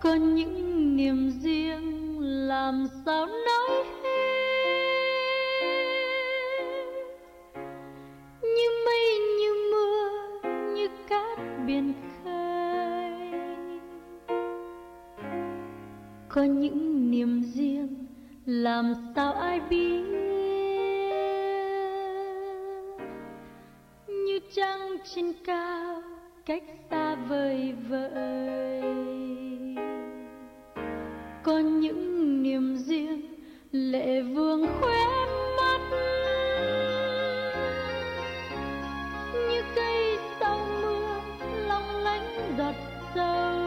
có những niềm riêng làm sao nói hết, như mây như mưa như cát biển khơi. Có những niềm riêng làm sao ai biết, như trăng trên cao cách xa vời vợi. Có những niềm riêng lệ vương khóe mắt, như cây sau mưa long lánh giọt sâu.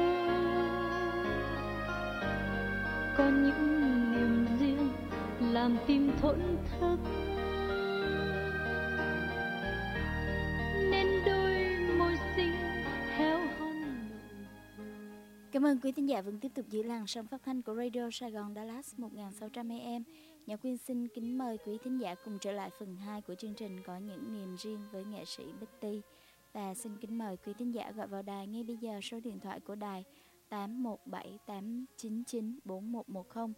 Có những niềm riêng làm tim thổn thức, nên đôi môi xinh héo hon. Cảm ơn quý thính giả vẫn tiếp tục giữ làn sóng phát thanh của Radio Sài Gòn Dallas 1600 AM. Nhã Quyên xin kính mời quý thính giả cùng trở lại phần 2 của chương trình Có những niềm riêng với nghệ sĩ Betty. Và xin kính mời quý thính giả gọi vào đài ngay bây giờ số điện thoại của đài 8178994110,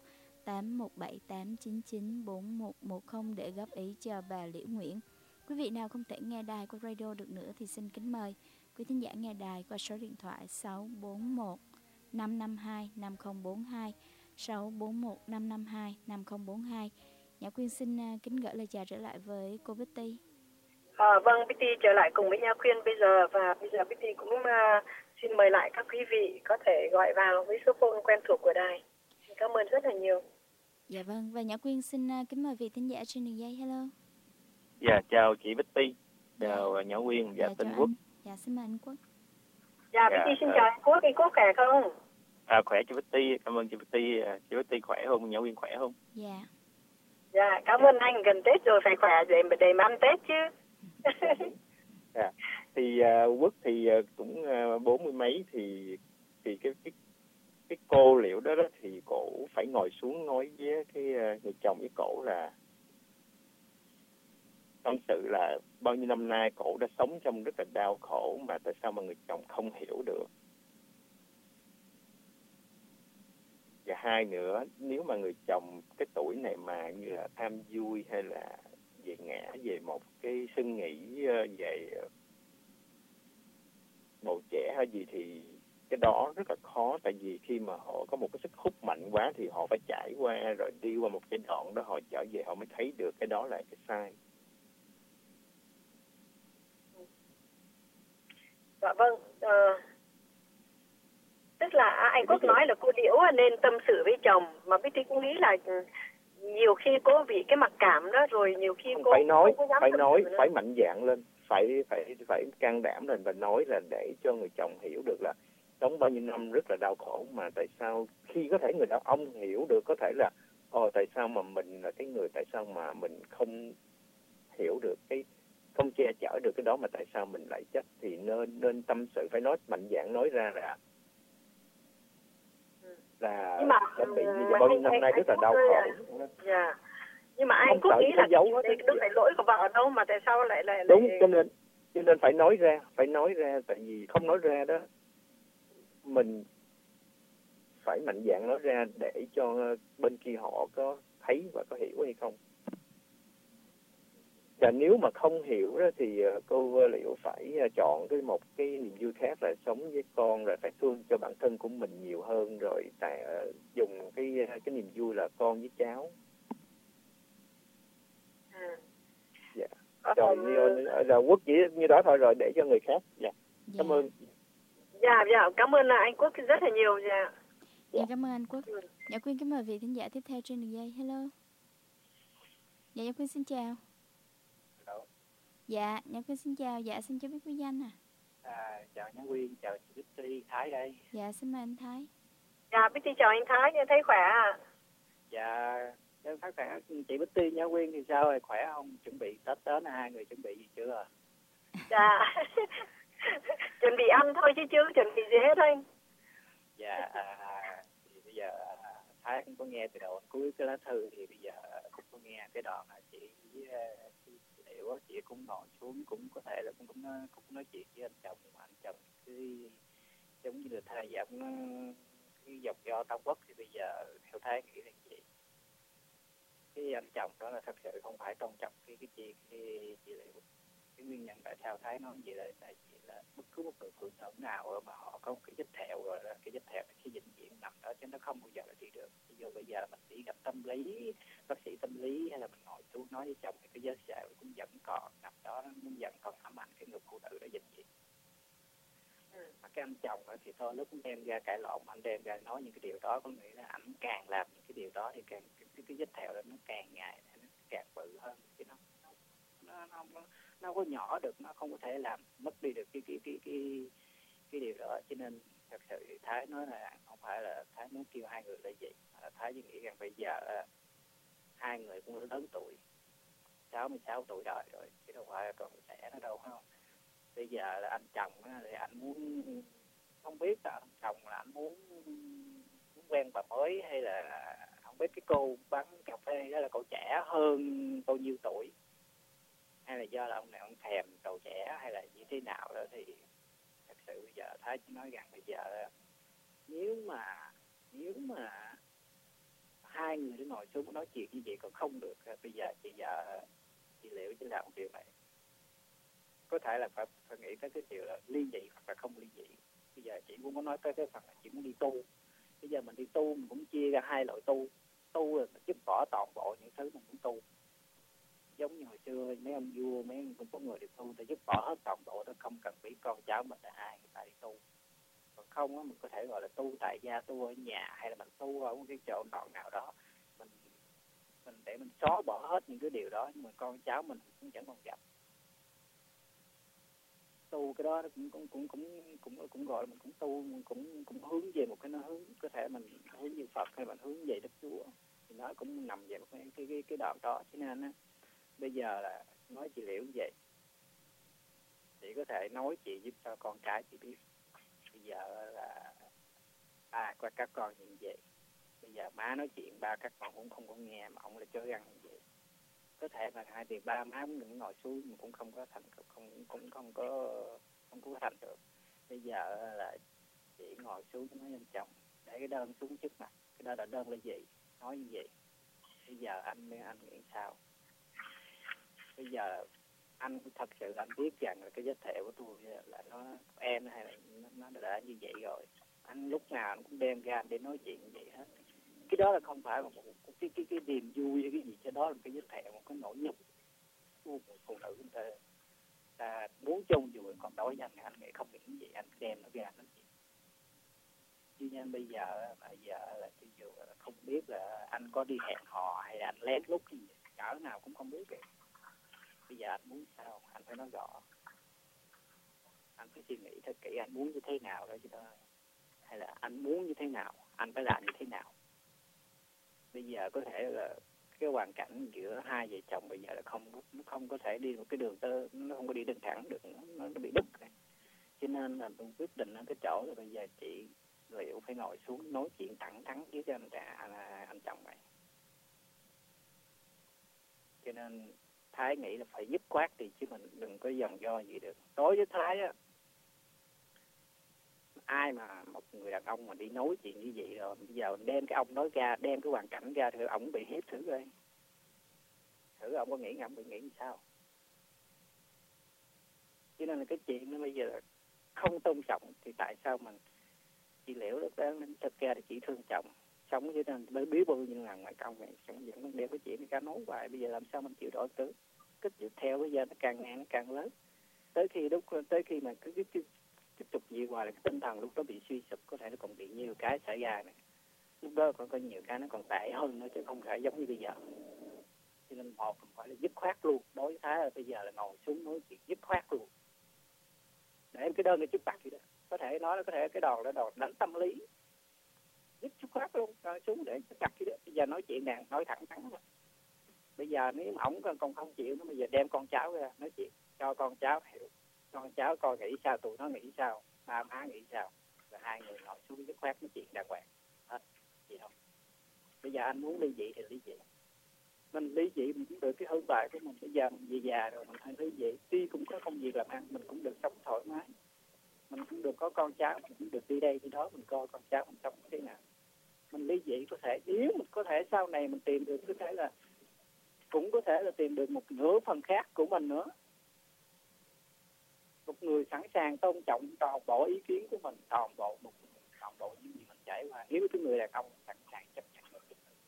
8178994110 để góp ý cho bà Liễu Nguyễn. Quý vị nào không thể nghe đài qua radio được nữa thì xin kính mời quý thính giả nghe đài qua số điện thoại 641 552 5042, 641 552 5042. Nhã Quyên xin kính gửi lời chào trở lại với cô Betty. Vâng, Betty trở lại cùng với Nhã Quyên bây giờ, và bây giờ Betty cũng xin mời lại các quý vị có thể gọi vào với số phone quen thuộc của đài. Xin cảm ơn rất là nhiều. Dạ vâng, và Nhã Quyên xin kính mời vị thính giả trên đường dây. Hello. Dạ, chào chị Betty, chào Nhã Quyên, dạ Tinh Quốc. Dạ, xin mời anh Quốc. Dạ, Betty xin chào anh Quốc, anh Quốc khỏe không? Khỏe chị Betty, cảm ơn chị Betty. Chị Betty khỏe không? Nhã Quyên khỏe không? Dạ. Dạ, cảm ơn anh, gần Tết rồi phải khỏe để mà ăn Tết chứ. Dạ, thì Quốc thì cũng 40 mấy thì cái cô Liễu đó thì cổ phải ngồi xuống nói với cái người chồng với cổ là tâm sự là bao nhiêu năm nay cổ đã sống trong rất là đau khổ, mà tại sao mà người chồng không hiểu được. Và hai nữa, nếu mà người chồng cái tuổi này mà như là tham vui hay là về ngã về một cái suy nghĩ về bầu trẻ hay gì thì cái đó rất là khó, tại vì khi mà họ có một cái sức hút mạnh quá thì họ phải trải qua rồi đi qua một cái đoạn đó, họ trở về họ mới thấy được cái đó là cái sai. Dạ vâng, tức là anh Quốc nói là cô Liễu nên tâm sự với chồng, mà Betty cũng nghĩ là nhiều khi cô bị cái mặc cảm đó, rồi nhiều khi không, cô phải mạnh dạn lên, phải can đảm lên và nói là để cho người chồng hiểu được là sống bao nhiêu năm rất là đau khổ, mà tại sao khi có thể người đàn ông hiểu được có thể là tại sao mà mình là cái người, tại sao mà mình không hiểu được cái, không che chở được cái đó, mà tại sao mình lại trách, thì nên tâm sự, phải nói mạnh dạn nói ra là đã bị như bao nhiêu năm nay rất là đau khổ. Dạ. Nhưng mà anh cũng nghĩ là đâu phải lỗi của vợ đâu, mà tại sao lại đúng, cho nên phải nói ra, tại vì không nói ra đó, mình phải mạnh dạn nói ra để cho bên kia họ có thấy và có hiểu hay không. Và nếu mà không hiểu đó thì cô Liễu phải chọn một cái niềm vui khác là sống với con, rồi phải thương cho bản thân của mình nhiều hơn, rồi dùng cái niềm vui là con với cháu. Dạ. Rồi Quốc chỉ như đó thôi, rồi để cho người khác. Dạ. Cảm ơn. Dạ, cảm ơn anh Quốc rất là nhiều. Dạ, cảm ơn anh Quốc. Dạ, Quyên kính mời vị thính giả tiếp theo trên đường dây. Hello. Dạ, Quyên xin chào. Dạ, Nhã Quyên xin chào. Dạ, xin cho biết quý danh Chào Nhã Quyên, chào chị Betty, Thái đây. Dạ, xin mời anh Thái. Dạ, Betty chào anh Thái, thấy khỏe à? Dạ, em thấy khỏe. Chị Betty, Nhã Quyên thì sao rồi, khỏe không? Chuẩn bị Tết đến, hai người chuẩn bị gì chưa? Dạ, chuẩn bị ăn thôi chứ chưa chuẩn bị gì hết anh. Dạ, thì bây giờ Thái cũng có nghe từ đầu cuối cái lá thư, thì bây giờ cũng có nghe cái đoạn là chị Liễu, chị cũng ngồi xuống, cũng có thể là cũng nói chuyện với anh chồng, mà anh chồng cứ giống như là thay giảm cái dòng do Tam Quốc thì bây giờ theo Thái nghĩ là gì? Cái anh chồng đó là thật sự không phải tôn trọng cái chị liệu. Cái nguyên nhân tại sao Thái nói gì là tại vì là bất cứ một người phụ nữ nào mà họ có một cái vết thẹo rồi là cái vết thẹo là cái vĩnh viễn nằm đó chứ nó không bao giờ là đi được. Ví dụ bây giờ mình đi gặp tâm lý, bác sĩ tâm lý hay là mình ngồi xuống nói với chồng thì cái vết sẹo cũng vẫn còn nằm đó, nó cũng vẫn còn ám ảnh cái người phụ nữ đó vĩnh viễn. Mà cái anh chồng đó thì thôi lúc đem ra cãi lộn, anh đem ra nói những cái điều đó, có nghĩa là ảnh càng làm những cái điều đó thì càng cái vết thẹo đó nó càng ngày nó càng bự hơn, chứ nó có nhỏ được, nó không có thể làm mất đi được cái điều đó. Cho nên thật sự Thái nói là không phải là Thái muốn kêu hai người là gì, mà Thái chỉ nghĩ rằng bây giờ hai người cũng lớn tuổi, 66 tuổi đời rồi chứ đâu phải còn trẻ nữa đâu, không? Bây giờ là anh chồng thì anh muốn, không biết là anh chồng là anh muốn quen bà mới hay là không biết cái cô bán cà phê đó là cô trẻ hơn bao nhiêu tuổi, hay là do là ông này ông thèm cậu trẻ hay là như thế nào đó. Thì thật sự bây giờ Thái chỉ nói rằng bây giờ nếu mà hai người để ngồi xuống nói chuyện như vậy còn không được, bây giờ chị Liễu chỉ làm một điều này, có thể là phải nghĩ tới cái điều là ly dị hoặc là không ly dị. Bây giờ chị cũng có nói tới cái phần là chị muốn đi tu. Bây giờ mình đi tu mình cũng chia ra hai loại tu. Tu là giúp bỏ toàn bộ những thứ mình muốn tu, giống như hồi xưa mấy ông vua mấy ông cũng có người đi tu, ta giúp bỏ hết toàn bộ, nó không cần biết con cháu mình là ai, người ta đi tu. Còn không á, mình có thể gọi là tu tại gia, tu ở nhà, hay là mình tu ở một cái chỗ nào đó, mình để mình xóa bỏ hết những cái điều đó, nhưng mà con cháu mình cũng chẳng còn gặp. Tu cái đó nó cũng gọi là mình cũng tu, mình cũng hướng về một cái nó hướng, có thể mình hướng như Phật hay mình hướng về Đức Chúa, thì nó cũng nằm về một cái đoạn đó. Cho nên á, bây giờ là nói chị Liễu như vậy, chị có thể nói chị giúp cho con cái chị biết bây giờ là qua các con như vậy, bây giờ má nói chuyện ba các con cũng không có nghe mà ông lại chơi ăn như vậy. Có thể là hai tiền ba má cũng ngồi xuống mà cũng không có thành, không có thành được. Bây giờ là chị ngồi xuống nói anh chồng để cái đơn xuống trước mặt, cái đó là đơn là gì, nói như vậy. Bây giờ anh nghĩ sao? Bây giờ anh thật sự anh biết rằng là cái vết thẹo của tôi là nó em hay là nó đã như vậy rồi, anh lúc nào anh cũng đem ra để nói chuyện như vậy hết. Cái đó là không phải là một cái niềm vui hay cái gì, cho đó là cái vết thẹo, một cái nỗi nhục của phụ nữ người ta muốn chôn vùi. Còn đối với anh nghĩ không nghĩ gì, anh đem nó ra nói chuyện. Chứ nên bây giờ là cho dù là không biết là anh có đi hẹn hò hay là anh lén lút gì cỡ nào cũng không biết được. Bây giờ anh muốn sao anh phải nói rõ, anh phải suy nghĩ thật kỹ anh muốn như thế nào đó chứ đó, hay là anh muốn như thế nào anh phải làm như thế nào. Bây giờ có thể là cái hoàn cảnh giữa hai vợ chồng bây giờ là nó không có thể đi một cái đường nó không có đi đường thẳng được, nó bị đứt. Cho nên là tôi quyết định ở cái chỗ là bây giờ chị Liễu phải ngồi xuống nói chuyện thẳng thắn với anh chồng này. Cho nên Thái nghĩ là phải dứt khoát đi, chứ mình đừng có dòng do gì được. Đối với Thái á, ai mà một người đàn ông mà đi nói chuyện như vậy rồi, bây giờ đem cái ông nói ra, đem cái hoàn cảnh ra thì ông bị hiếp thử coi. Thử ông có nghĩ ông bị nghĩ sao? Cho nên là cái chuyện nó bây giờ là không tôn trọng thì tại sao mình chị Liễu lúc đó thật ra là chị thương chồng, sống với nên mới biết bao nhiêu lần ngoài công này, sống vẫn đem cái chuyện này nói hoài. Bây giờ làm sao mình chịu đổi tướng? Cái tiếp theo bây giờ nó càng ngày nó càng lớn, tới khi mà cứ tiếp tục gì hoài là cái tinh thần lúc đó bị suy sụp, có thể nó còn bị nhiều cái xảy ra này. Lúc đó còn có nhiều cái nó còn tệ hơn nữa chứ không phải giống như bây giờ. Cho nên một phải là dứt khoát luôn. Đối với Thái là bây giờ là ngồi xuống nói chuyện dứt khoát luôn, để em cái đơn ở trước mặt vậy đó. Có thể nói là có thể cái đòn là đòn đánh tâm lý, dứt khoát luôn, rồi xuống để trước mặt vậy đó. Bây giờ nói chuyện nàng nói thẳng thắn rồi. Bây giờ nếu mà ổng còn không chịu nó, bây giờ đem con cháu ra nói chuyện cho con cháu hiểu, con cháu coi nghĩ sao, tụi nó nghĩ sao, ba má nghĩ sao, rồi hai người ngồi xuống dứt khoát nói chuyện đàng hoàng hết gì không. Bây giờ anh muốn ly dị thì ly dị, mình ly dị mình cũng được cái hưởng bài của mình. Bây giờ mình về già rồi mình phải ly dị, tuy cũng có công việc làm ăn, mình cũng được sống thoải mái. mình cũng được có con cháu, mình cũng được đi đây đi đó, mình coi con cháu mình sống thế nào. Mình ly dị có thể, nếu mình có thể sau này mình tìm được, có thể là cũng có thể là tìm được một nửa phần khác của mình nữa, một người sẵn sàng tôn trọng toàn bộ ý kiến của mình, toàn bộ những gì mình trải qua. Nếu cái người đàn ông sẵn sàng chấp nhận được,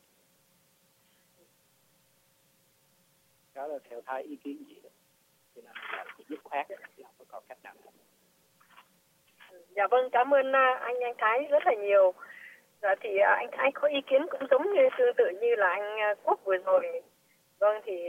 đó là theo Thái ý kiến gì đó, cho nên là chỉ dứt khoát chứ không có còn cách nào nữa. Dạ vâng, cảm ơn anh Thái rất là nhiều. Dạ thì anh Thái có ý kiến cũng giống như tương tự như là anh Quốc vừa rồi. Vâng thì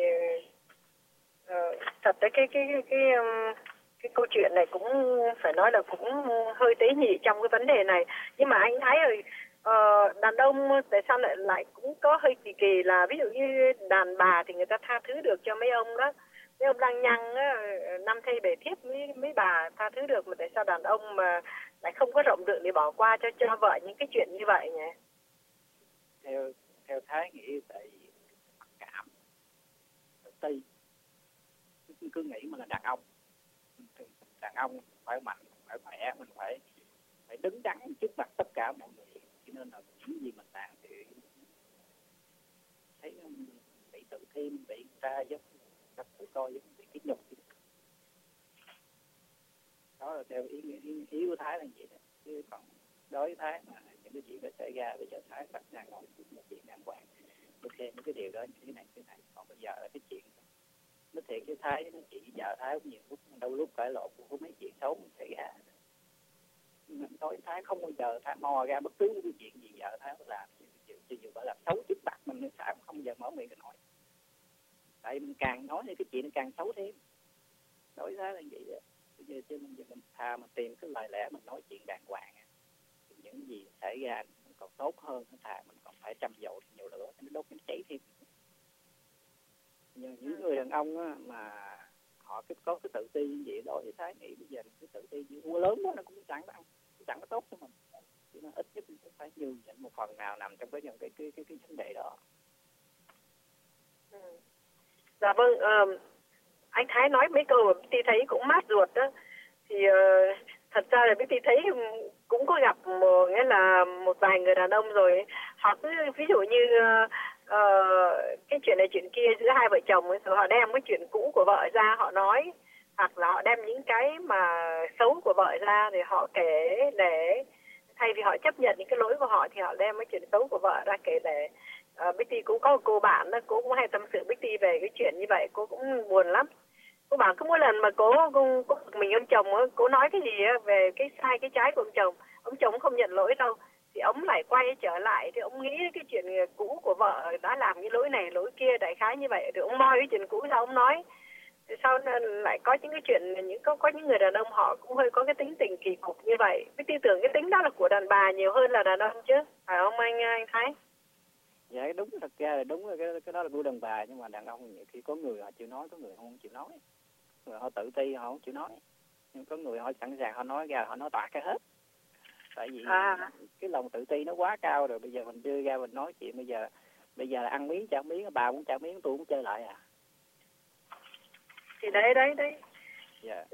thật tới cái câu chuyện này cũng phải nói là cũng hơi tế nhị trong cái vấn đề này. Nhưng mà anh Thái ơi, đàn ông tại sao lại cũng có hơi kỳ là ví dụ như đàn bà thì người ta tha thứ được cho mấy ông đó, mấy ông lăng nhăng á, năm thê bể thiếp mấy bà tha thứ được, mà tại sao đàn ông mà lại không có rộng lượng để bỏ qua cho vợ những cái chuyện như vậy nhỉ? Theo Thái nghĩ tại vì mặc cảm, tự ti, cứ nghĩ mình là đàn ông phải mạnh, phải khỏe, mình phải đứng đắn trước mặt tất cả mọi người, cho nên là những gì mình làm thì thấy bị tự thêm, bị người ta giống tập tự coi giống bị cái nhục. Đó là theo ý của Thái là vậy đó. Chứ còn đối với Thái mà những cái chuyện đó xảy ra, bây giờ Thái sẵn sàng ngồi một chuyện đàng hoàng, ok những cái điều đó như thế này. Còn bây giờ là cái chuyện nói thiệt với Thái, nó chị vợ Thái cũng nhiều lúc đâu lúc cãi lộn cũng có mấy chuyện xấu mình xảy ra. Đối với Thái không bao giờ Thái mò ra bất cứ một cái chuyện gì vợ Thái làm, cho dù phải làm xấu trước mặt mình, Thái không bao giờ mở miệng nói. Tại mình càng nói thì cái chuyện nó càng xấu thêm. Đối với Thái là vậy đó. Bây giờ cho nên mình thà mà tìm cái lời lẽ mình nói chuyện đàng hoàng, thì những gì xảy ra nó còn tốt hơn, thà mình còn phải chăm dầu nhiều lửa nó đốt nó cháy thêm. Nhưng những người đàn ông á, mà họ có cái tự ti như vậy, đối với Thái nghĩ bây giờ cái tự ti như lớn đó nó cũng chẳng có tốt cho mình. Cho nên ít nhất mình cũng phải nhường nhịn một phần nào nằm trong cái vấn đề đó. Dạ vâng, anh Thái nói mấy câu mà Betty thấy cũng mát ruột đó. Thì thật ra là Betty thấy cũng có gặp nghĩa là một vài người đàn ông rồi, họ cứ ví dụ như cái chuyện này chuyện kia giữa hai vợ chồng ấy, rồi họ đem cái chuyện cũ của vợ ra họ nói, hoặc là họ đem những cái mà xấu của vợ ra để họ kể để thay vì họ chấp nhận những cái lỗi của họ thì họ đem cái chuyện xấu của vợ ra kể để Betty cũng có một cô bạn đó, cô cũng hay tâm sự Betty về cái chuyện như vậy, cô cũng buồn lắm. Cô bảo cứ mỗi lần mà cô mình ông chồng á, cô nói cái gì á về cái sai cái trái của ông chồng không nhận lỗi đâu, thì ông lại quay trở lại thì ông nghĩ cái chuyện cũ của vợ đã làm cái lỗi này lỗi kia đại khái như vậy, rồi ông moi cái chuyện cũ ra ông nói. Thì sau lại có những cái chuyện có những người đàn ông họ cũng hơi có cái tính tình kỳ cục như vậy. Cái tư tưởng cái tính đó là của đàn bà nhiều hơn là đàn ông chứ, phải không anh Thái? Dạ đúng, thật ra là đúng, cái đó là của đàn bà, nhưng mà đàn ông nhiều khi có người họ chịu nói, có người không chịu nói, người họ tự ti họ không chịu nói, nhưng có người họ sẵn sàng họ nói ra, họ nói toạc cái hết. Tại vì cái lòng tự ti nó quá cao rồi, bây giờ mình đưa ra mình nói chuyện bây giờ là ăn miếng chả miếng, bà cũng chả miếng, tôi cũng chơi lại à. Thì đấy. Dạ.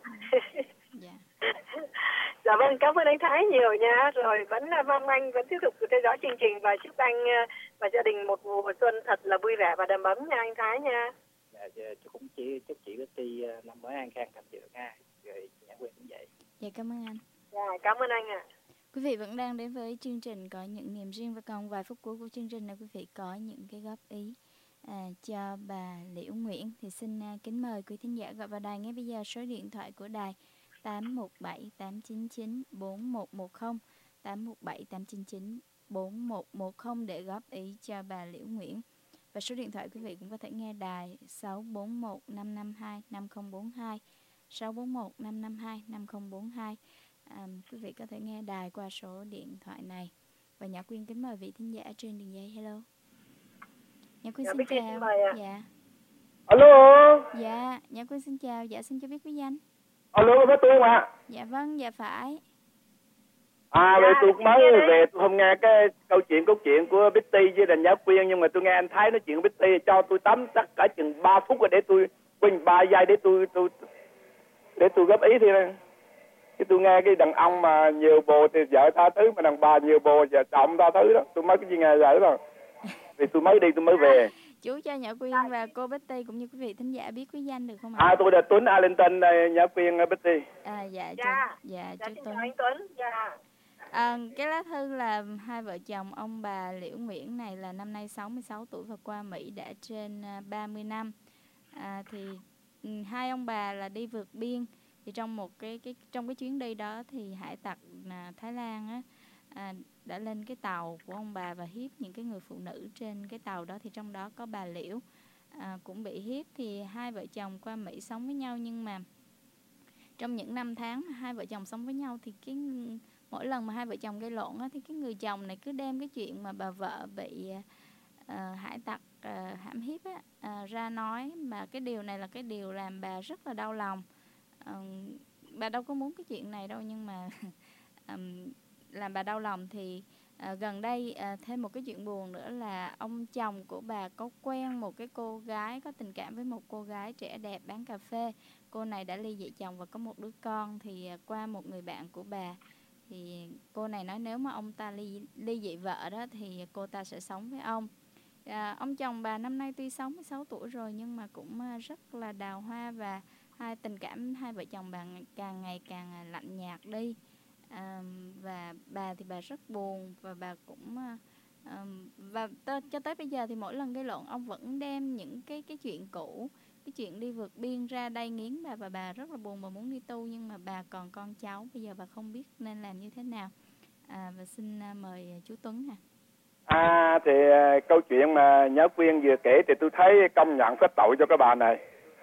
Dạ. Dạ vâng, cảm ơn anh Thái nhiều nha. Rồi vẫn mong anh vẫn tiếp tục theo dõi chương trình và chúc anh và gia đình một mùa xuân thật là vui vẻ và đầm ấm nha anh Thái nha. Dạ, cũng chúc chị Betty năm mới an khang thịnh vượng ha. Rồi Nhã Quyên cũng vậy. Dạ cảm ơn anh. Dạ cảm ơn anh ạ. Quý vị vẫn đang đến với chương trình Có Những Niềm Riêng, và còn vài phút cuối của chương trình này quý vị có những cái góp ý cho bà Liễu Nguyễn thì xin kính mời quý thính giả gọi vào đài ngay bây giờ. Số điện thoại của đài 817 899 4110 817 899 4110 để góp ý cho bà Liễu Nguyễn. Và số điện thoại quý vị cũng có thể nghe đài 641 552 5042 641 552 5042. Quý vị có thể nghe đài qua số điện thoại này. Và Nhã Quyên kính mời vị thính giả trên đường dây. Hello. Nhã Quyên xin chào. Dạ. Alo. Dạ, Nhã Quyên xin chào. Dạ xin cho biết bí danh. Alo, có tôi không ạ? Dạ vâng, dạ phải. Vậy tôi mới về, tôi không nghe cái cốt truyện của Betty với Đành Nhã Quyên, nhưng mà tôi nghe anh Thái nói chuyện với Betty, cho tôi tắm chắc cả chừng 3 phút rồi để tôi quên 3 giây để tôi góp ý thì Cái tôi nghe cái đàn ông mà nhiều bồ thì vợ tha thứ, mà đàn bà nhiều bồ vợ chồng tha thứ đó. Tôi mới cái gì nghe vậy rồi. Thì tôi mới đi tôi mới về. Chú cho Nhã Quyên và cô Betty cũng như quý vị thính giả biết quý danh được không ạ? Tôi là Tuấn Arlington, Nhã Quyên, Betty. Dạ chú Tuấn. Anh Tuấn. Cái lá thư là hai vợ chồng ông bà Liễu Nguyễn này là năm nay 66 tuổi và qua Mỹ đã trên 30 năm. Thì hai ông bà là đi vượt biên, thì trong một trong cái chuyến đi đó thì hải tặc Thái Lan á, đã lên cái tàu của ông bà và hiếp những cái người phụ nữ trên cái tàu đó, thì trong đó có bà Liễu cũng bị hiếp. Thì hai vợ chồng qua Mỹ sống với nhau, nhưng mà trong những năm tháng hai vợ chồng sống với nhau thì mỗi lần mà hai vợ chồng gây lộn á, thì cái người chồng này cứ đem cái chuyện mà bà vợ bị hải tặc hãm hiếp ra nói, mà cái điều này là cái điều làm bà rất là đau lòng. Bà đâu có muốn cái chuyện này đâu, nhưng mà làm bà đau lòng. Thì gần đây thêm một cái chuyện buồn nữa là ông chồng của bà có quen một cái cô gái, có tình cảm với một cô gái trẻ đẹp bán cà phê. Cô này đã ly dị chồng và có một đứa con. Thì qua một người bạn của bà thì cô này nói nếu mà ông ta ly dị vợ đó thì cô ta sẽ sống với ông. Ông chồng bà năm nay tuy 66 tuổi rồi nhưng mà cũng rất là đào hoa, và tình cảm hai vợ chồng bà càng ngày càng lạnh nhạt đi. Và bà thì bà rất buồn, và bà cũng và cho tới bây giờ thì mỗi lần gây lộn ông vẫn đem những cái chuyện cũ, cái chuyện đi vượt biên ra đây nghiến bà, và bà rất là buồn, bà muốn đi tu nhưng mà bà còn con cháu, bây giờ bà không biết nên làm như thế nào. Và xin mời chú Tuấn nè. Thì câu chuyện mà Nhã Quyên vừa kể thì tôi thấy công nhận phép tội cho cái bà này.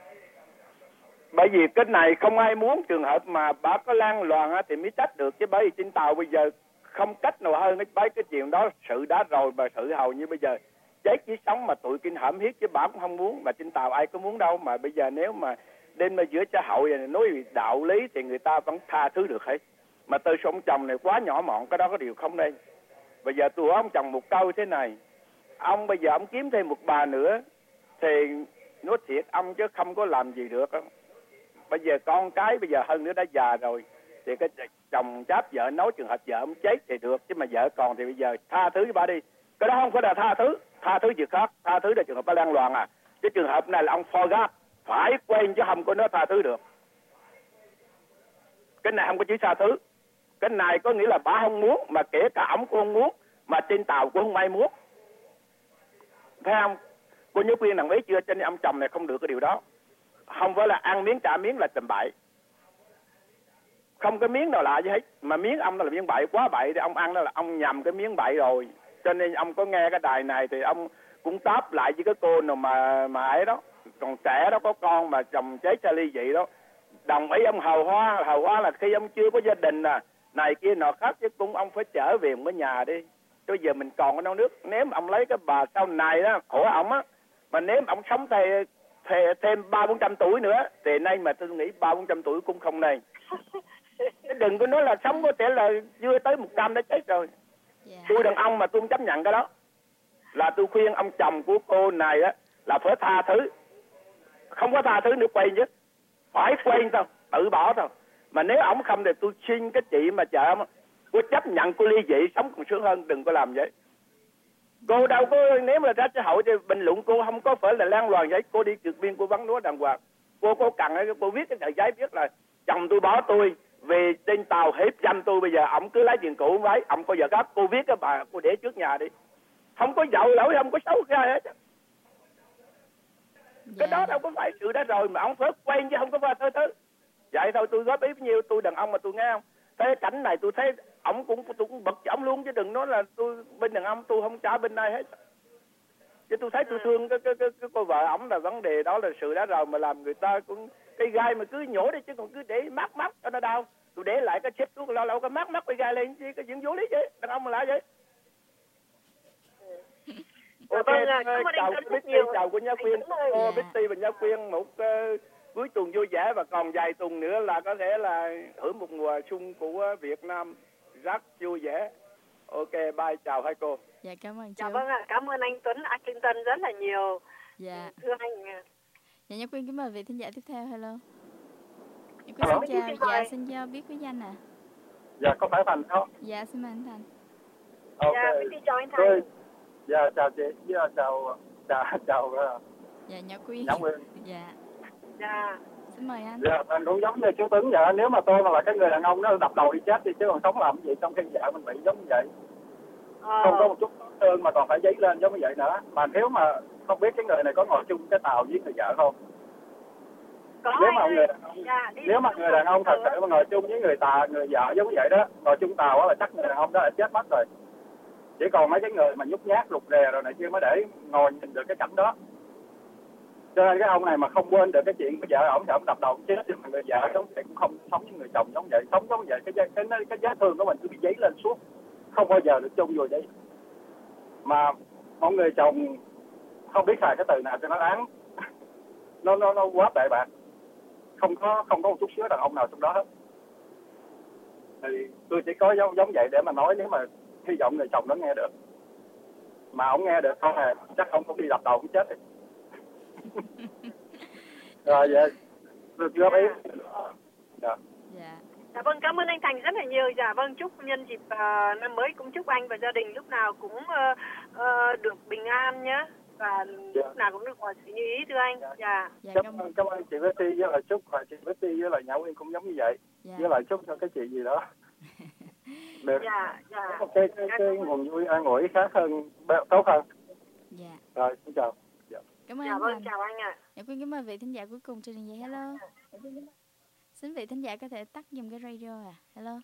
Bởi vì cái này không ai muốn trường hợp mà bà có lan loàn thì mới trách được, chứ bởi vì trên tàu bây giờ không cách nào hơn cái chuyện đó, sự đã rồi mà sự hầu như bây giờ chết chứ sống mà tụi kinh hãm hiếp, chứ bà cũng không muốn, mà trên tàu ai có muốn đâu. Mà bây giờ nếu mà đến mà giữa xã hội này nói đạo lý thì người ta vẫn tha thứ được hết. Mà từ số ông chồng này quá nhỏ mọn, cái đó có điều không nên. Bây giờ tôi hỏi ông chồng một câu thế này, ông bây giờ ông kiếm thêm một bà nữa thì nói thiệt ông chứ không có làm gì được. Bây giờ con cái bây giờ hơn nữa đã già rồi, thì cái chồng cháp vợ nói trường hợp vợ ông chết thì được, chứ mà vợ còn thì bây giờ tha thứ với bà đi. Cái đó không phải là tha thứ việc khác, tha thứ là trường hợp bà lan loàn Cái trường hợp này là ông forgot, phải quên chứ không có nói tha thứ được. Cái này không có chữ tha thứ. Cái này có nghĩa là bà không muốn, mà kể cả ông cũng không muốn, mà trên tàu cũng không ai muốn. Thấy không? Cô nhớ khuyên thằng ấy chưa, cho nên ông chồng này không được cái điều đó. Không phải là ăn miếng trả miếng là tầm bậy. Không có miếng nào lạ gì hết. Mà miếng ông đó là miếng bậy, quá bậy thì ông ăn đó là ông nhầm cái miếng bậy rồi. Cho nên ông có nghe cái đài này thì ông cũng táp lại với cái cô nào mà ấy đó. Còn trẻ đó có con mà chồng chết cho ly dị đó. Đồng ý ông hầu hoa là khi ông chưa có gia đình này kia nọ khác, chứ cũng ông phải trở về một nhà đi. Bây giờ mình còn có nấu nước. Nếu mà ông lấy cái bà sau này đó, khổ ông mà nếu mà ông sống thêm 300-400 tuổi nữa thì nay mà tôi nghĩ 300-400 tuổi cũng không nên. Đừng có nói là sống có thể là chưa tới 100 đã chết rồi. Tôi đàn ông mà tôi không chấp nhận cái đó. Là tôi khuyên ông chồng của cô này là phải tha thứ. Không có tha thứ nữa quay chứ. Phải quên thôi, tự bỏ thôi. Mà nếu ổng không thì tôi xin cái chị mà chờ ông, cô chấp nhận cô ly dị sống còn sướng hơn, đừng có làm vậy. Cô đâu có, nếu mà ra xã hội thì bình luận cô không có phải là lan loàn vậy. Cô đi trực viên cô vắng nói đàng hoàng. Cô có cần cô viết cái tờ giấy viết là chồng tôi bỏ tôi về trên tàu hiếp dâm tôi, bây giờ ổng cứ lấy tiền cũ ông ấy, ổng có giờ khác. Cô viết cái bà cô để trước nhà đi. Không có dậu lỗi, không có xấu ra hết. Cái đó đâu có phải sự đã rồi mà ông phải quen chứ không có phải thứ. Vậy thôi tôi góp ý với nhiều tôi đàn ông mà tôi nghe không. Thế cảnh này tôi thấy tôi cũng bật cho ông luôn, chứ đừng nói là tôi bên đàn ông tôi không trả bên này hết. Chứ tôi thấy tôi thương cái cô vợ ổng là vấn đề đó là sự đã rồi mà làm người ta cũng cái gai mà cứ nhổ đi chứ còn cứ để mắc cho nó đau. Tôi để lại cái xếp thuốc lâu lâu cái mắc cái gai lên chứ cái chuyện vô lý chứ đàn ông mà lại vậy. Ok, chào của Nhã Quyên, cô Betty và Nhã Quyên một cuối tuần vui vẻ và còn vài tuần nữa là có thể là hưởng một mùa xuân của Việt Nam rất vui vẻ. Ok, bye, chào hai cô. Dạ, cảm ơn chú. Dạ vâng ạ, cảm ơn anh Tuấn Arlington rất là nhiều. Dạ. Thưa anh. Dạ, Nhã Quyên kính mời vị thính giả tiếp theo, hello. Cô xin chào, dạ xin cho biết cái danh ạ. Dạ, có phải Thành không? Dạ xin mời anh Thành. Ok. Dạ, Betty chào anh Thành. Dạ, chào chị, chào Dạ Nhã Quyên. Nhã Quyên. Dạ. Dạ. Xin mời anh. Dạ, mình cũng giống như chú Tuấn vậy. Nếu mà tôi mà là cái người đàn ông nó đập đầu đi chết đi, chứ còn sống làm cái gì trong khi vợ mình bị giống như vậy. Không có một chút thương mà còn phải dấy lên giống như vậy nữa. Mà nếu mà không biết cái người này có ngồi chung cái tàu với người vợ không? Nếu mà người đàn ông thật sự mà ngồi chung với người vợ giống vậy đó, ngồi chung tàu đó là chắc người đàn ông đó là chết mất rồi. Chỉ còn mấy cái người mà nhút nhát rụt rè rồi này kia mới để ngồi nhìn được cái cảnh đó. Cho nên cái ông này mà không quên được cái chuyện của vợ ổng đập đầu chết, nhưng mà người vợ giống vậy cũng không sống với người chồng giống vậy, sống giống vậy cái giá thương của mình cứ bị dấy lên suốt, không bao giờ được chung vui vậy. Mà một người chồng không biết xài cái từ nào cho nó đáng, nó quá tệ bạc, không có một chút xíu đàn ông nào trong đó hết. Thì tôi chỉ có giống vậy để mà nói, nếu mà hy vọng người chồng nó nghe được, mà ông nghe được thôi chắc ông cũng đi đập đầu cũng chết rồi. Rồi vậy được góp ý. Dạ. Dạ vâng, cảm ơn anh Thành rất là nhiều. Dạ vâng, chúc nhân dịp năm mới cũng chúc anh và gia đình lúc nào cũng được bình an nhé, và lúc nào cũng được mọi sự như ý thưa anh. Dạ. Cảm ơn chị Betty với lại chúc chị Betty với lại Nhã Quyên cũng giống như vậy. Với lại chúc cho cái chị gì đó được. Dạ. Cái nguồn vui an ủi khác hơn, tốt hơn. Dạ. Rồi, xin chào. Cảm ơn dạ anh vâng, Thành. chào anh ạ. Dạ Quyên cảm ơn vị thính giả cuối cùng trên đường dây. Hello. Xin vị thính giả có thể tắt giùm cái radio à. Hello.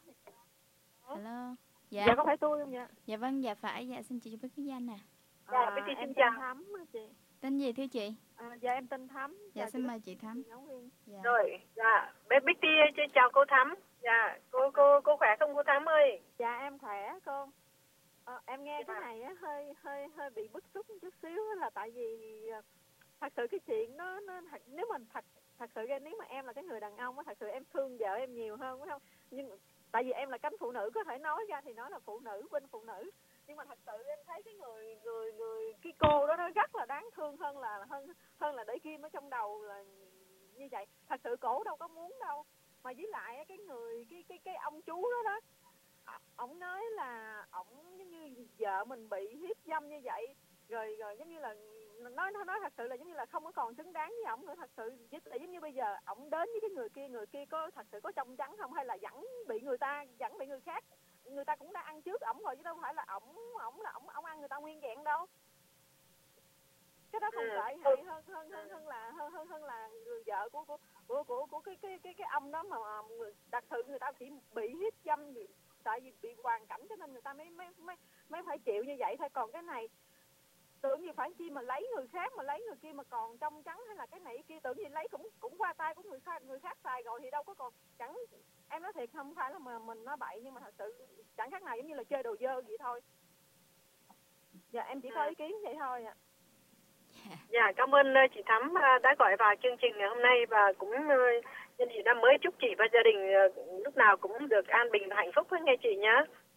Dạ. Dạ có phải tôi không dạ? Dạ vâng, dạ phải. Dạ xin chị cho biết cái danh nè. Dạ, Betty xin chào. Thắm chị. Tên gì thưa chị? Dạ em tên Thắm. Dạ xin mời chị Thắm. Dạ. Rồi, dạ. Betty chào cô Thắm. Dạ, cô khỏe không cô Thắm ơi? Dạ em khỏe cô. Em nghe cái này á hơi bị bức xúc một chút xíu, là tại vì thật sự cái chuyện nó nếu mình thật sự ra, nếu mà em là cái người đàn ông á, thật sự em thương vợ em nhiều hơn, phải không? Nhưng tại vì em là cánh phụ nữ, có thể nói ra thì nói là phụ nữ bên phụ nữ, nhưng mà thật sự em thấy cái người cái cô đó nó rất là đáng thương hơn là để ghim ở trong đầu là như vậy. Thật sự cổ đâu có muốn đâu, mà với lại cái người cái ông chú đó ổng nói là ổng giống như vợ mình bị hiếp dâm như vậy, rồi giống như là nói thật sự là giống như là không có còn xứng đáng với ổng nữa. Thật sự là giống như bây giờ ổng đến với cái người kia có thật sự có trong trắng không, hay là vẫn bị người khác, người ta cũng đã ăn trước ổng rồi, chứ đâu phải là ổng ăn người ta nguyên vẹn đâu. Cái đó không tệ hại hơn là người vợ của cái ông đó, mà đặc sự người ta chỉ bị hiếp dâm gì, tại vì bị hoàn cảnh cho nên người ta mới phải chịu như vậy thôi. Còn cái này tưởng gì phải chi mà lấy người khác, mà lấy người kia mà còn trong trắng hay là cái này kia, tưởng gì lấy cũng qua tay của người khác xài rồi thì đâu có còn. Chẳng, em nói thiệt, không phải là mà mình nói bậy, nhưng mà thật sự chẳng khác nào giống như là chơi đồ dơ vậy thôi. Dạ em chỉ có ý kiến vậy thôi ạ. Dạ, cảm ơn chị Thắm đã gọi vào chương trình ngày hôm nay, và cũng nhân dịp năm mới chúc chị và gia đình lúc nào cũng được an bình và hạnh phúc hơn nghe chị nhé.